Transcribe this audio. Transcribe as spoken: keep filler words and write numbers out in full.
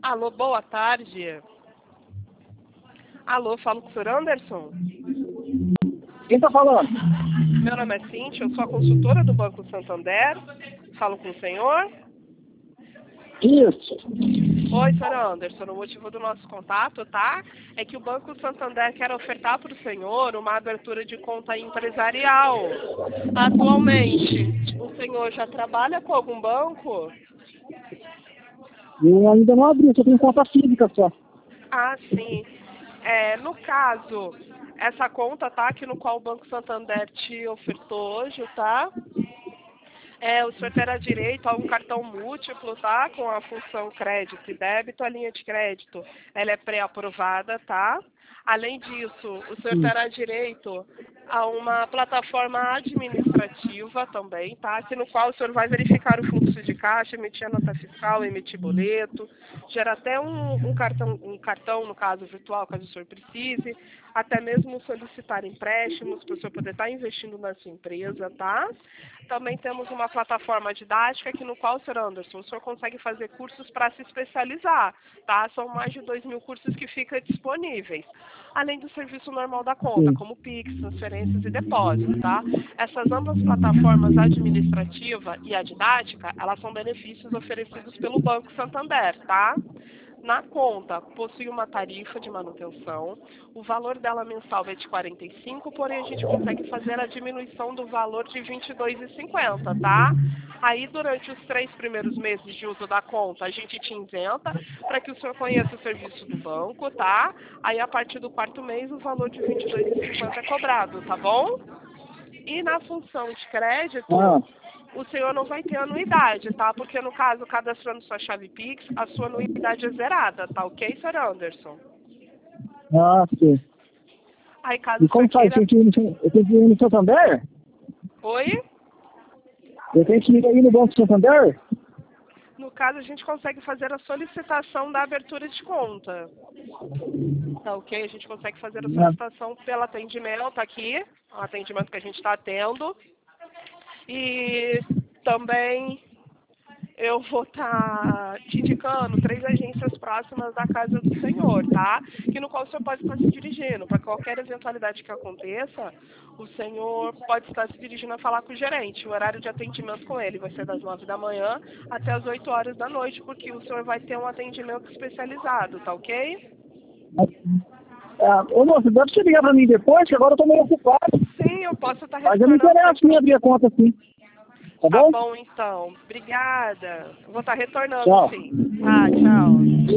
Alô, boa tarde. Alô, falo com o senhor Anderson? Quem tá falando? Meu nome é Cíntia, eu sou a consultora do Banco Santander. Falo com o senhor? Isso. Oi, senhor Anderson, o motivo do nosso contato, tá? É que o Banco Santander quer ofertar para o senhor uma abertura de conta empresarial. Atualmente, o senhor já trabalha com algum banco? Eu ainda não abri, só tenho conta física só. Ah, sim. É, no caso, essa conta, tá? Que no qual o Banco Santander te ofertou hoje, tá? É, o senhor terá direito a um cartão múltiplo, tá? Com a função crédito e débito. A linha de crédito, ela é pré-aprovada, tá? Além disso, o senhor Sim. terá direito a uma plataforma administrativa também, tá? Que no qual o senhor vai verificar o fluxo de caixa, emitir a nota fiscal, emitir boleto, gera até um, um cartão, um cartão, no caso virtual, caso o senhor precise, até mesmo solicitar empréstimos para o senhor poder estar investindo na sua empresa, tá? Também temos uma plataforma didática que no qual, senhor Anderson, o senhor consegue fazer cursos para se especializar, tá? São mais de dois mil cursos que ficam disponíveis. Além do serviço normal da conta, Sim. como Pix, transferências e depósitos, tá? Essas ambas plataformas, a administrativa e a didática, elas são benefícios oferecidos pelo Banco Santander, tá? Na conta, possui uma tarifa de manutenção, o valor dela mensal é de quarenta e cinco, porém a gente consegue fazer a diminuição do valor de vinte e dois reais e cinquenta centavos, tá? Aí, durante os três primeiros meses de uso da conta, a gente te isenta para que o senhor conheça o serviço do banco, tá? Aí, a partir do quarto mês, o valor de vinte e dois reais e cinquenta centavos é cobrado, tá bom? E na função de crédito, Ah, o senhor não vai ter anuidade, tá? Porque, no caso, cadastrando sua chave Pix, a sua anuidade é zerada, tá ok, senhor Anderson? ah, sim. Aí, caso E o senhor como faz? queira... Eu tenho que ir no, eu tenho que ir no Santander? Oi? Eu tenho que ir aí no Banco Santander? No caso, a gente consegue fazer a solicitação da abertura de conta. Tá ok? A gente consegue fazer a Não. solicitação pelo atendimento aqui, o atendimento que a gente está tendo. E também eu vou estar te indicando três agências próximas da casa do senhor, tá? Que no qual o senhor pode estar se dirigindo. Para qualquer eventualidade que aconteça, o senhor pode estar se dirigindo a falar com o gerente. O horário de atendimento com ele vai ser das nove da manhã até as oito horas da noite, porque o senhor vai ter um atendimento especializado, tá ok? Ah, ô, moço, dá pra você ligar pra mim depois, que agora eu tô meio ocupado. Sim, eu posso estar Mas eu me retornando interesso sempre. em abrir a conta, sim. Tá Tá bom? bom, então. Obrigada. Eu vou estar retornando, Tchau. sim. Tá, tchau.